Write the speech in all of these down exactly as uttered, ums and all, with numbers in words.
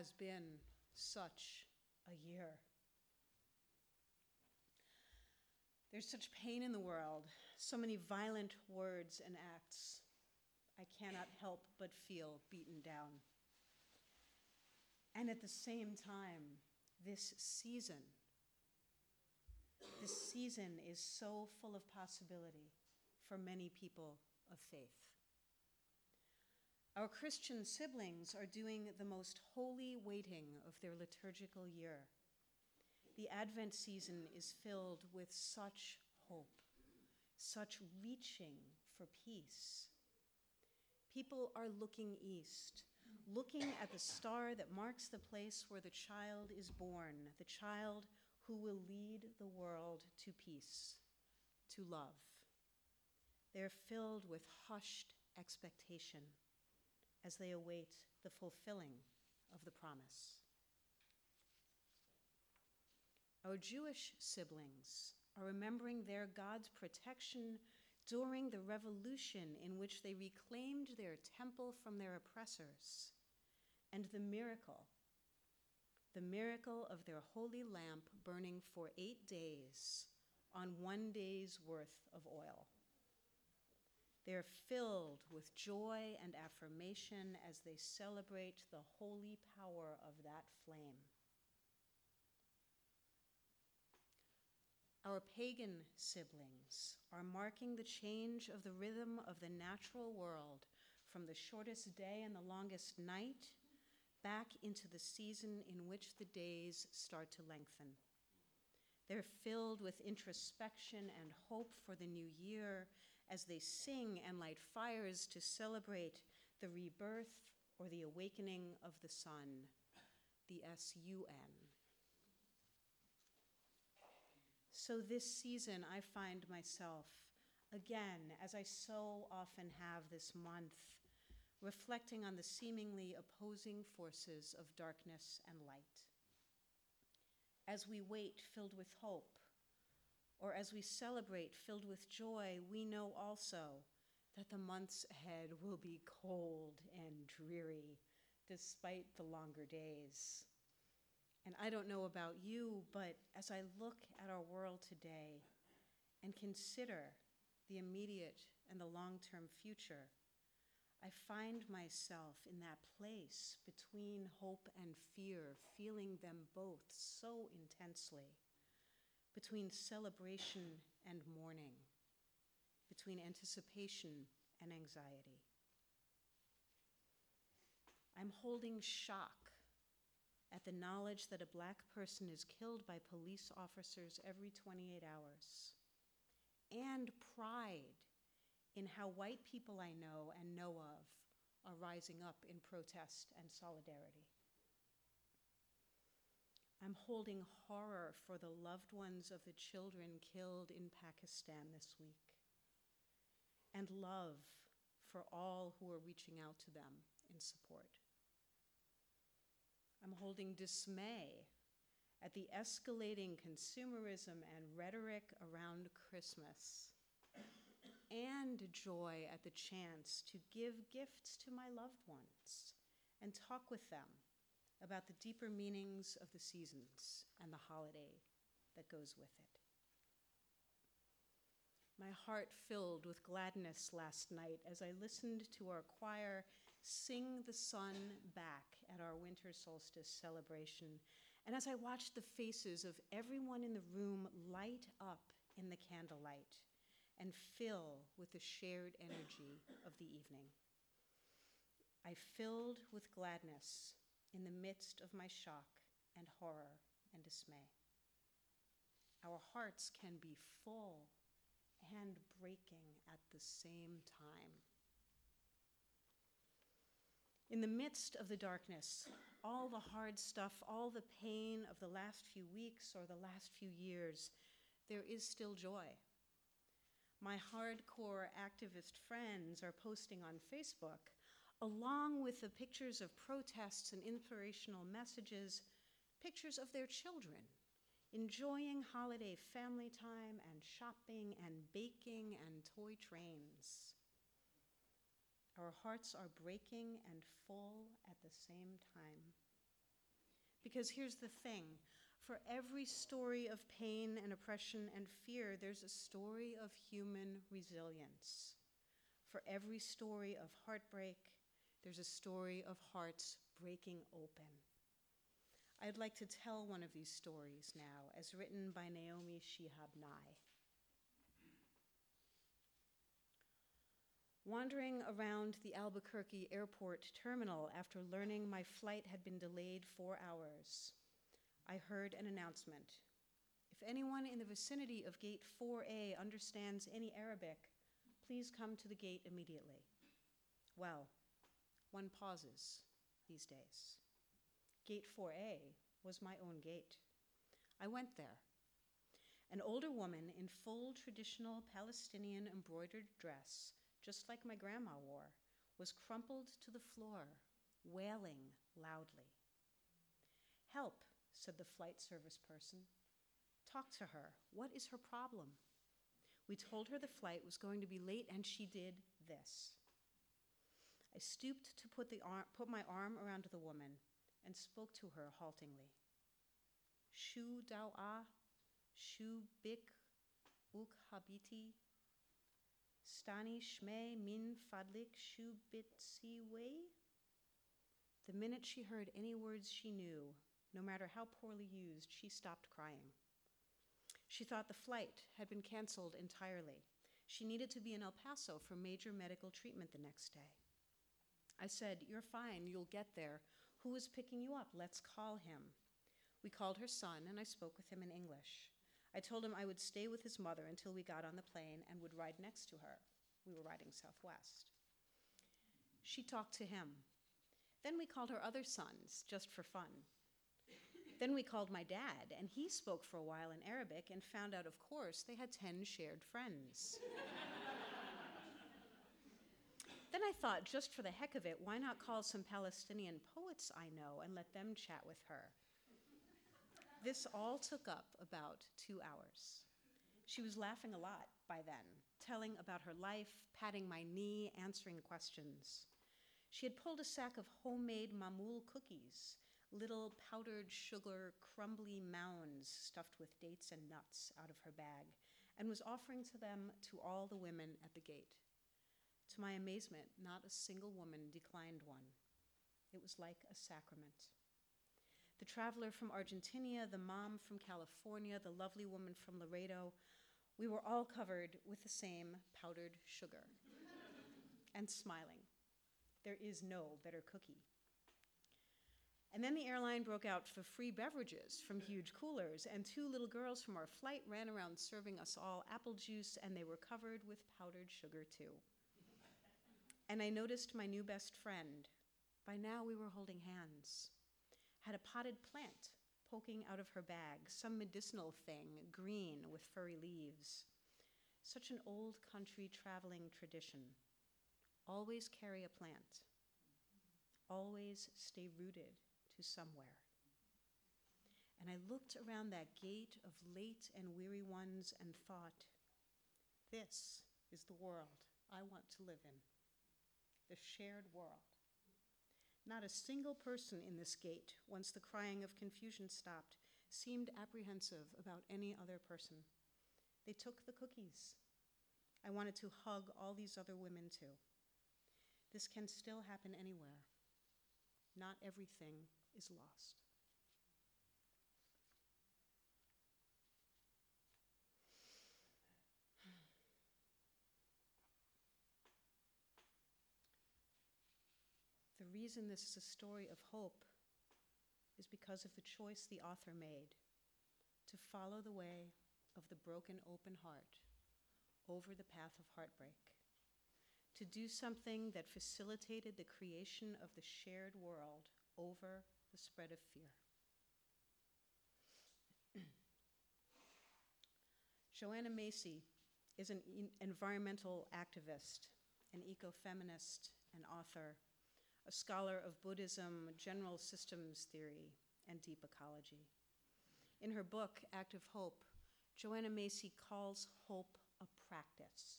has been such a year. There's such pain in the world, so many violent words and acts. I cannot help but feel beaten down. And at the same time, this season, this season is so full of possibility for many people of faith. Our Christian siblings are doing the most holy waiting of their liturgical year. The Advent season is filled with such hope, such reaching for peace. People are looking east, looking at the star that marks the place where the child is born, the child who will lead the world to peace, to love. They're filled with hushed expectation as they await the fulfilling of the promise. Our Jewish siblings are remembering their God's protection during the revolution in which they reclaimed their temple from their oppressors, and the miracle, the miracle of their holy lamp burning for eight days on one day's worth of oil. They're filled with joy and affirmation as they celebrate the holy power of that flame. Our pagan siblings are marking the change of the rhythm of the natural world from the shortest day and the longest night back into the season in which the days start to lengthen. They're filled with introspection and hope for the new year as they sing and light fires to celebrate the rebirth or the awakening of the sun, the S U N. So this season, I find myself, again, as I so often have this month, reflecting on the seemingly opposing forces of darkness and light. As we wait, filled with hope, or as we celebrate, filled with joy, we know also that the months ahead will be cold and dreary, despite the longer days. And I don't know about you, but as I look at our world today and consider the immediate and the long-term future, I find myself in that place between hope and fear, feeling them both so intensely, between celebration and mourning, between anticipation and anxiety. I'm holding shock at the knowledge that a Black person is killed by police officers every twenty-eight hours, and pride in how white people I know and know of are rising up in protest and solidarity. I'm holding horror for the loved ones of the children killed in Pakistan this week, and love for all who are reaching out to them in support. I'm holding dismay at the escalating consumerism and rhetoric around Christmas, and joy at the chance to give gifts to my loved ones and talk with them about the deeper meanings of the seasons and the holiday that goes with it. My heart filled with gladness last night as I listened to our choir sing the sun back at our winter solstice celebration, and as I watched the faces of everyone in the room light up in the candlelight and fill with the shared energy of the evening. I filled with gladness in the midst of my shock and horror and dismay. Our hearts can be full and breaking at the same time. In the midst of the darkness, all the hard stuff, all the pain of the last few weeks or the last few years, there is still joy. My hardcore activist friends are posting on Facebook, along with the pictures of protests and inspirational messages, pictures of their children enjoying holiday family time and shopping and baking and toy trains. Our hearts are breaking and full at the same time. Because here's the thing. For every story of pain and oppression and fear, there's a story of human resilience. For every story of heartbreak, there's a story of hearts breaking open. I'd like to tell one of these stories now, as written by Naomi Shihab Nye. Wandering around the Albuquerque airport terminal after learning my flight had been delayed four hours, I heard an announcement. If anyone in the vicinity of Gate four A understands any Arabic, please come to the gate immediately. Well, one pauses these days. Gate four A was my own gate. I went there. An older woman in full traditional Palestinian embroidered dress, just like my grandma wore, was crumpled to the floor, wailing loudly. "Help," said the flight service person. "Talk to her. What is her problem?" We told her the flight was going to be late, and she did this. I stooped to put, the arm, put my arm around the woman and spoke to her haltingly. "Shu dawa, shu bik uk habiti, stani shme min fadlik shu bit si way?" The minute she heard any words she knew, no matter how poorly used, she stopped crying. She thought the flight had been canceled entirely. She needed to be in El Paso for major medical treatment the next day. I said, "You're fine, you'll get there. Who is picking you up? Let's call him." We called her son, and I spoke with him in English. I told him I would stay with his mother until we got on the plane and would ride next to her. We were riding Southwest. She talked to him. Then we called her other sons, just for fun. Then we called my dad, and he spoke for a while in Arabic and found out, of course, they had ten shared friends. Then I thought, just for the heck of it, why not call some Palestinian poets I know and let them chat with her? This all took up about two hours. She was laughing a lot by then, telling about her life, patting my knee, answering questions. She had pulled a sack of homemade mamul cookies, little powdered sugar, crumbly mounds stuffed with dates and nuts, out of her bag, and was offering to them to all the women at the gate. To my amazement, not a single woman declined one. It was like a sacrament. The traveler from Argentina, the mom from California, the lovely woman from Laredo, we were all covered with the same powdered sugar and smiling. There is no better cookie. And then the airline broke out for free beverages from huge coolers, and two little girls from our flight ran around serving us all apple juice, and they were covered with powdered sugar too. And I noticed my new best friend. By now we were holding hands. Had a potted plant poking out of her bag, some medicinal thing, green with furry leaves. Such an old country traveling tradition. Always carry a plant. Always stay rooted to somewhere. And I looked around that gate of late and weary ones and thought, this is the world I want to live in. The shared world. Not a single person in this gate, once the crying of confusion stopped, seemed apprehensive about any other person. They took the cookies. I wanted to hug all these other women too. This can still happen anywhere. Not everything is lost. The reason this is a story of hope is because of the choice the author made to follow the way of the broken open heart over the path of heartbreak, to do something that facilitated the creation of the shared world over the spread of fear. Joanna Macy is an e- environmental activist, an ecofeminist, an author, a scholar of Buddhism, general systems theory, and deep ecology. In her book, Active Hope, Joanna Macy calls hope a practice.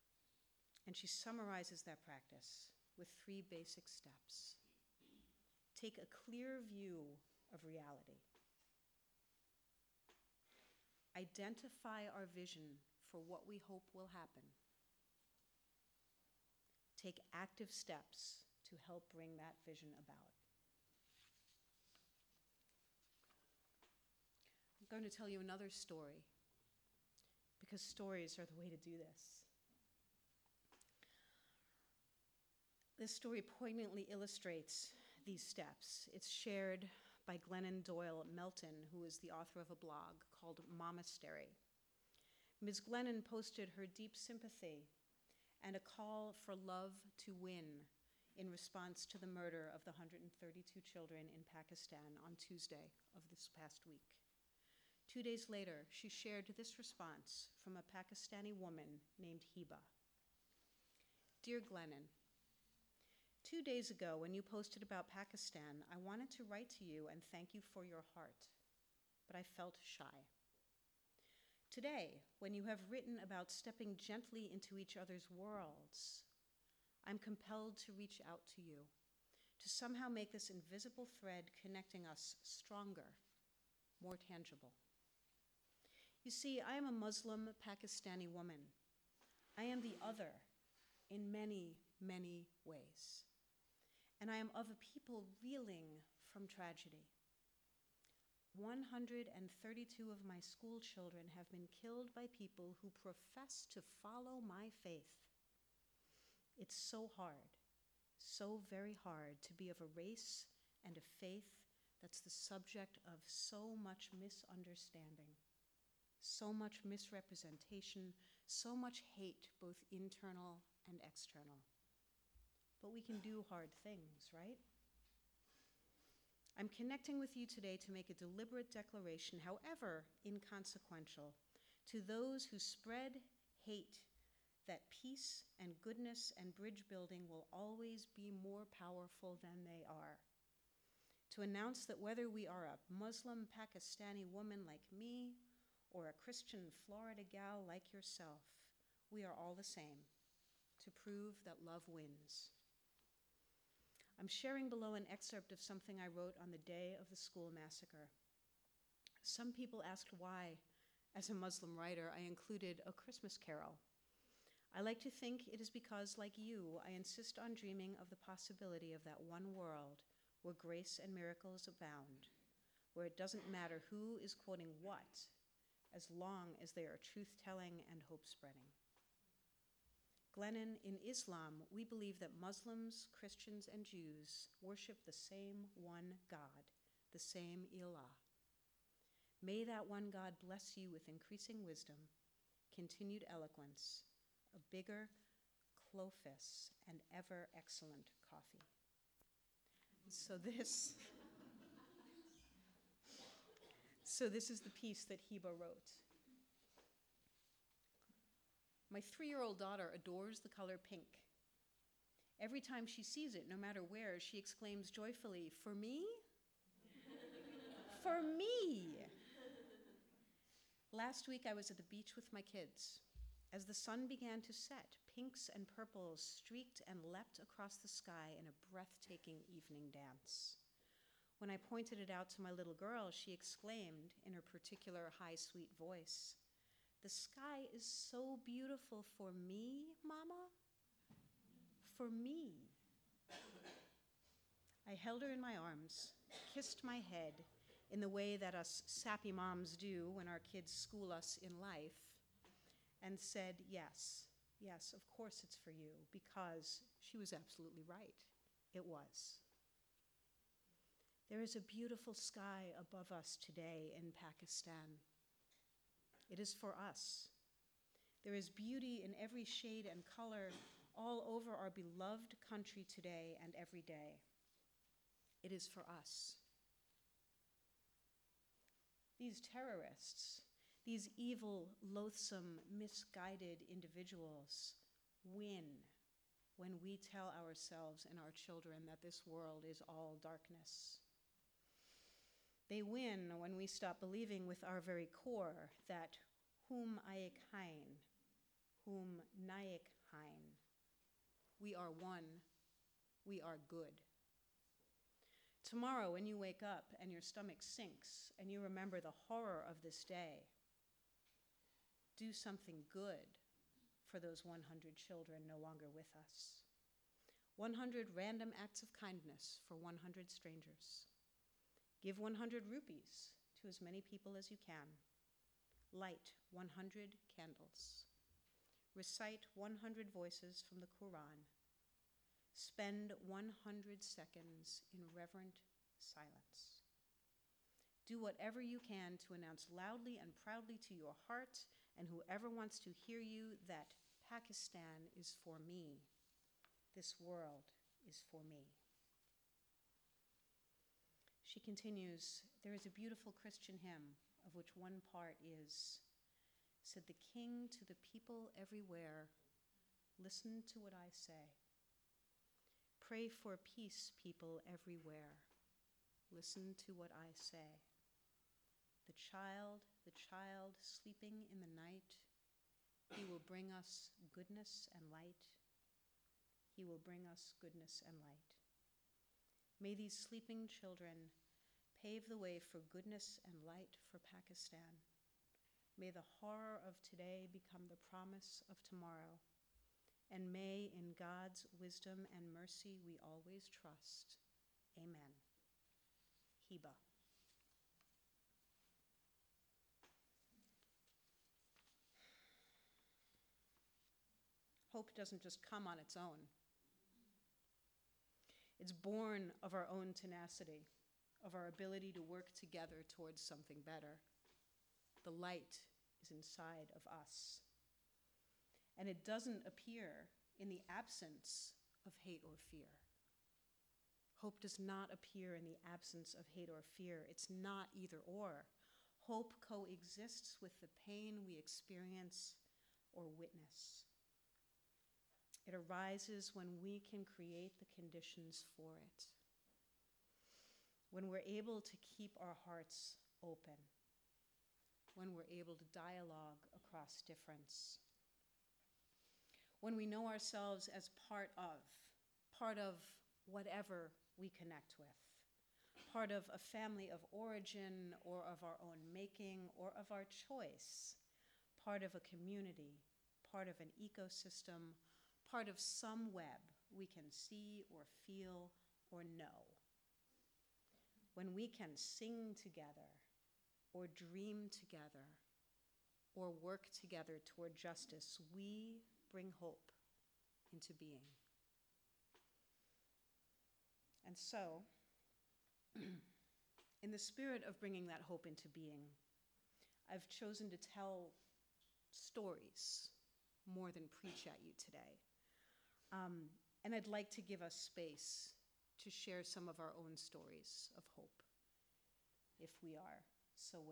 And she summarizes that practice with three basic steps. take a clear view of reality. Identify our vision for what we hope will happen. Take active steps to help bring that vision about. I'm going to tell you another story, because stories are the way to do this. This story poignantly illustrates these steps. It's shared by Glennon Doyle Melton, who is the author of a blog called Momastery. Miz Glennon posted her deep sympathy and a call for love to win in response to the murder of the one hundred thirty-two children in Pakistan on Tuesday of this past week. Two days later, she shared this response from a Pakistani woman named Hiba. Dear Glennon, two days ago when you posted about Pakistan, I wanted to write to you and thank you for your heart, but I felt shy. Today, when you have written about stepping gently into each other's worlds, I'm compelled to reach out to you, to somehow make this invisible thread connecting us stronger, more tangible. You see, I am a Muslim Pakistani woman. I am the other in many, many ways. And I am of a people reeling from tragedy. one hundred thirty-two of my school children have been killed by people who profess to follow my faith. It's so hard, so very hard to be of a race and a faith that's the subject of so much misunderstanding, so much misrepresentation, so much hate, both internal and external. But we can do hard things, right? I'm connecting with you today to make a deliberate declaration, however inconsequential, to those who spread hate, that peace and goodness and bridge building will always be more powerful than they are. To announce that whether we are a Muslim Pakistani woman like me or a Christian Florida gal like yourself, we are all the same, to prove that love wins. I'm sharing below an excerpt of something I wrote on the day of the school massacre. Some people asked why, as a Muslim writer, I included A Christmas Carol. I like to think it is because, like you, I insist on dreaming of the possibility of that one world where grace and miracles abound, where it doesn't matter who is quoting what, as long as they are truth-telling and hope-spreading. Glennon, in Islam, we believe that Muslims, Christians, and Jews worship the same one God, the same Ilah. May that one God bless you with increasing wisdom, continued eloquence, a bigger Clofis, and ever excellent coffee. So this, so this is the piece that Hiba wrote. My three-year-old daughter adores the color pink. Every time she sees it, no matter where, she exclaims joyfully, "For me? For me!" Last week, I was at the beach with my kids. As the sun began to set, pinks and purples streaked and leapt across the sky in a breathtaking evening dance. When I pointed it out to my little girl, she exclaimed in her particular high, sweet voice, "The sky is so beautiful for me, Mama? For me." I held her in my arms, kissed my head in the way that us sappy moms do when our kids school us in life, and said, yes, yes, of course it's for you, because she was absolutely right. It was. There is a beautiful sky above us today in Pakistan. It is for us. There is beauty in every shade and color all over our beloved country today and every day. It is for us. These terrorists, these evil, loathsome, misguided individuals win when we tell ourselves and our children that this world is all darkness. They win when we stop believing with our very core that hum ayek hain, hum nayek hain. We are one, we are good. Tomorrow, when you wake up and your stomach sinks and you remember the horror of this day, do something good for those one hundred children no longer with us. one hundred random acts of kindness for one hundred strangers. Give one hundred rupees to as many people as you can. Light one hundred candles. Recite one hundred voices from the Quran. Spend one hundred seconds in reverent silence. Do whatever you can to announce loudly and proudly to your heart and whoever wants to hear you that Pakistan is for me. This world is for me. She continues, there is a beautiful Christian hymn of which one part is, said the King to the people everywhere, listen to what I say. Pray for peace, people everywhere. Listen to what I say. The child, the child sleeping in the night, he will bring us goodness and light. He will bring us goodness and light. May these sleeping children pave the way for goodness and light for Pakistan. May the horror of today become the promise of tomorrow. And may, in God's wisdom and mercy, we always trust. Amen. Hiba. Hope doesn't just come on its own. It's born of our own tenacity, of our ability to work together towards something better. The light is inside of us. And it doesn't appear in the absence of hate or fear. Hope does not appear in the absence of hate or fear. It's not either or. Hope coexists with the pain we experience or witness. It arises when we can create the conditions for it. When we're able to keep our hearts open. When we're able to dialogue across difference. When we know ourselves as part of, part of whatever we connect with, part of a family of origin or of our own making or of our choice, part of a community, part of an ecosystem, part of some web we can see or feel or know. When we can sing together or dream together or work together toward justice, we bring hope into being. And so, in the spirit of bringing that hope into being, I've chosen to tell stories more than preach at you today. Um, and I'd like to give us space to share some of our own stories of hope, if we are so willing.